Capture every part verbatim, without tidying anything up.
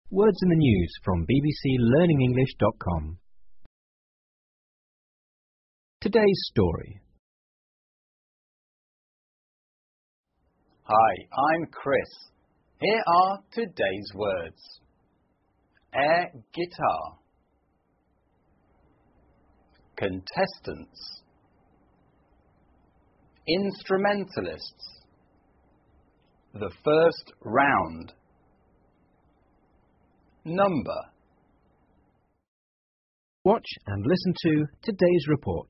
Words in the news from b b c learning english dot com. Today's story. Hi, I'm Chris. Here are today's words. Air guitar. Contestants. Instrumentalists. The first round. Number. Watch and listen to today's report.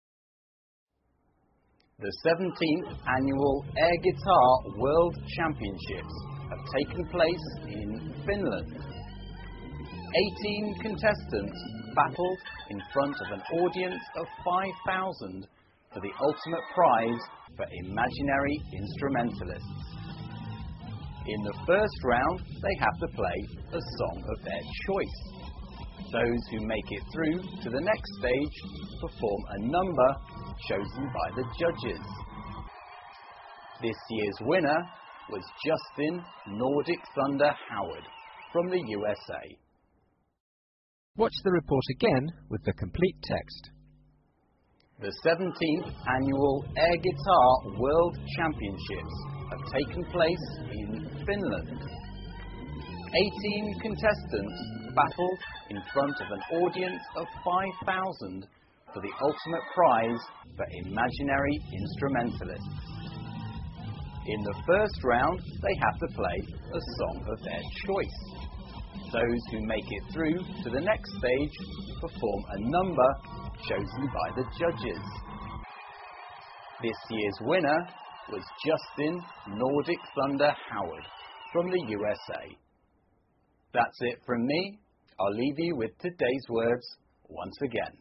The seventeenth Annual Air Guitar World Championships have taken place in Finland. eighteen contestants battled in front of an audience of five thousand for the ultimate prize for imaginary instrumentalists. In the first round, they have to play a song of their choice. Those who make it through to the next stage perform a number chosen by the judges. This year's winner was Justin Nordic Thunder Howard from the U S A. Watch the report again with the complete text. The seventeenth Annual Air Guitar World Championships have taken place in Finland. eighteen contestants battled in front of an audience of five thousand for the ultimate prize for imaginary instrumentalists. In the first round, they have to play a song of their choice. Those who make it through to the next stage perform a number chosen by the judges. This year's winner was Justin Nordic Thunder Howard from the U S A. That's it from me. I'll leave you with today's words once again.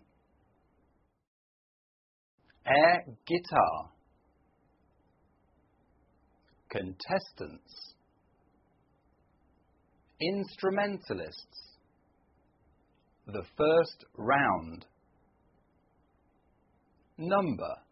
Air guitar. Contestants. Instrumentalists. The first round. Number.